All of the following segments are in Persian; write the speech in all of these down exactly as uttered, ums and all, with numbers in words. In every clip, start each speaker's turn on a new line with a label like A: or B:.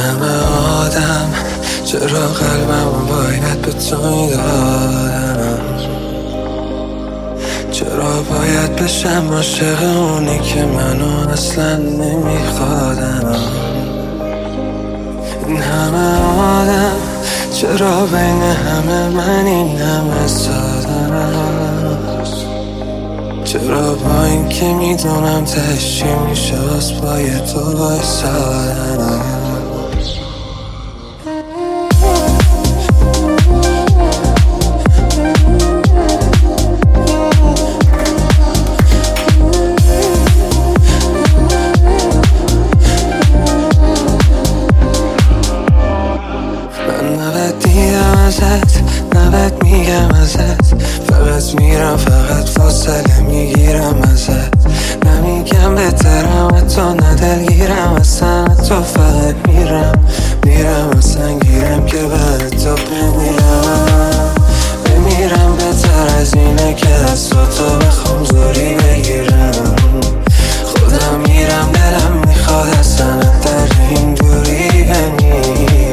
A: همه آدم چرا قلبم باید به تو میدادم؟ چرا باید بشم عاشق اونی که منو اصلا نمیخوادم؟ این همه آدم چرا بین همه من این همه سادم؟ چرا با این که میدونم تهش چی میشه باز پای تو بایستادم؟ نباید میگم ازت، فقط میرم فقط فاصله میگیرم ازت. نمیگم بهترم حتی ندلگیرم اصلا، تو فقط میرم میرم اصلا گیرم که بعد تو بمیرم. بمیرم بهتر از اینه که دست تو بخوام زوری بگیرم. خودم میرم دلم میخواد اصلا در این دوری بمیرم.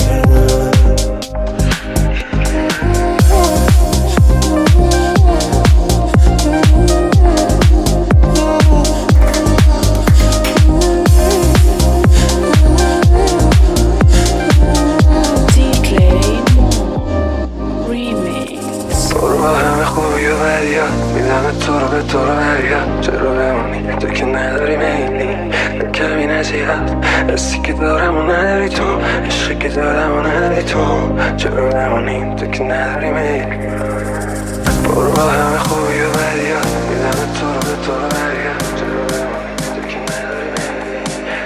A: میدم تو رو به تو رو برگرد، چرا بمونی تو که نداری میلی کمی نزیاد. حسی که دارم و نداری تو، عشقی که دارم و نداری تو، چرا بمونی تو که نداری میلی. برو با همه خوبی و بدیات، میدم تو رو به تو رو برگرد، چرا بمونی تو که نداری میلی.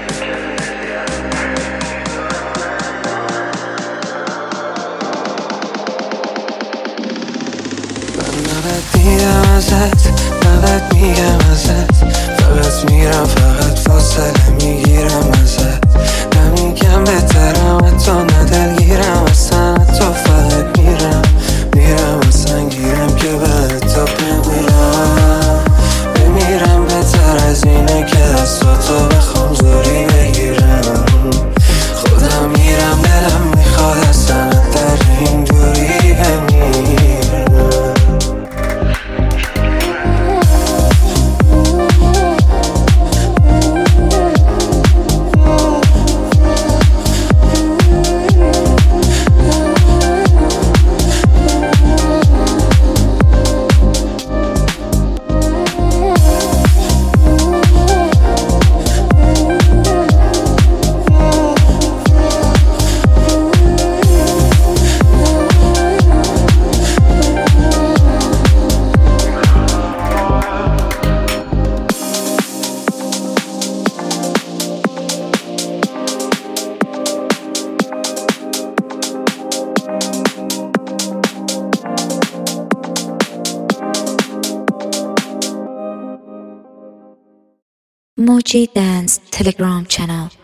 A: من نباید میگم ازت، نباید میگم ازت، فقط میرم فقط فاصله میگیرم ازت. نمیگم بهترم حتی ندلگیرم اصلا، تو فقط میرم میرم اصلا گیرم که بعد تو بمیرم. بمیرم بهتر از اینه که دست تو بخوام زوری بگیرم. خودم میرم دلم میخواد اصلا در این دوری بمیرم.
B: Moji Dance Telegram channel.